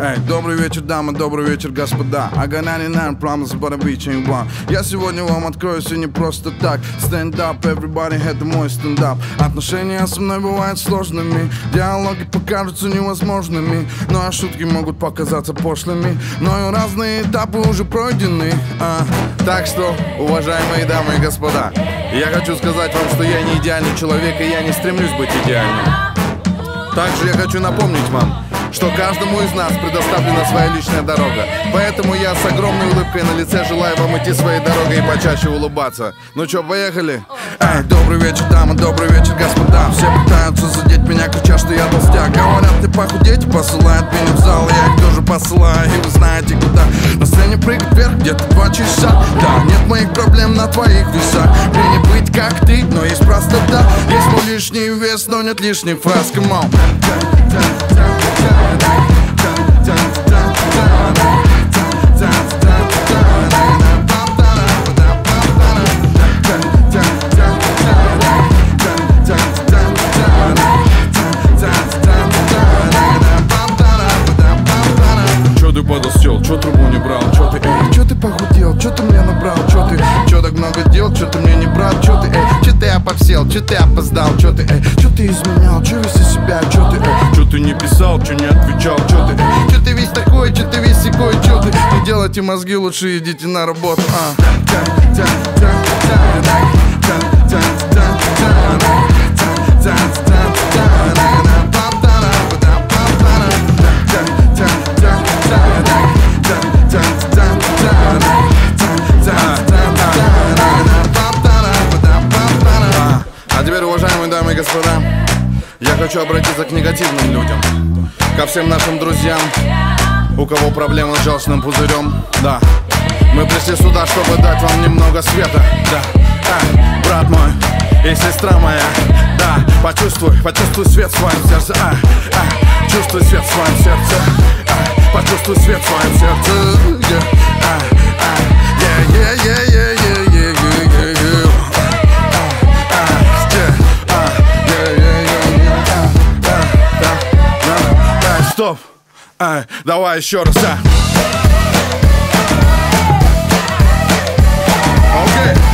Эй, добрый вечер, дамы, добрый вечер, господа. I got 99 promises, but I'm reaching one. Я сегодня вам откроюсь и не просто так. Stand up, everybody, это мой стендап. Отношения со мной бывают сложными, диалоги покажутся невозможными, ну а шутки могут показаться пошлыми, но и разные этапы уже пройдены. Так что, уважаемые дамы и господа, я хочу сказать вам, что я не идеальный человек, и я не стремлюсь быть идеальным. Также я хочу напомнить вам, что каждому из нас предоставлена своя личная дорога. Поэтому я с огромной улыбкой на лице желаю вам идти своей дорогой и почаще улыбаться. Ну чё, поехали? Эй, добрый вечер, дамы, добрый вечер, господа. Все пытаются задеть меня, кричат, что я толстяк. Говорят, ты похудеть, посылают меня в зал. Я их тоже посылаю, и вы знаете куда. На сцене прыгать вверх, где-то 2 часа. Да, нет моих проблем на твоих весах. Мне не быть как ты, но есть простота. Есть мой лишний вес, но нет лишних фраз. Come on. Чё ты подостёл, чё трубу не брал, чё ты, чё ты похудел, чё ты мне набрал, чё ты, чё так много дел, чё ты мне не брал, чё ты, чё ты опосел, чё ты опоздал, чё ты, чё ты изменял, чё весь из себя, чё ты не писал, чё не отвечал, чё ты весь такой, чё ты весь секой, чё ты, не делайте мозги, лучше идите на работу, А теперь, уважаемые дамы и господа, я хочу обратиться к негативным людям, ко всем нашим друзьям, у кого проблемы с желчным пузырем. Да, мы пришли сюда, чтобы дать вам немного света. Да, брат мой и сестра моя, да, почувствуй свет в своем сердце. Чувствуй свет в своем сердце. Почувствуй свет в своем сердце. Стоп, давай еще раз,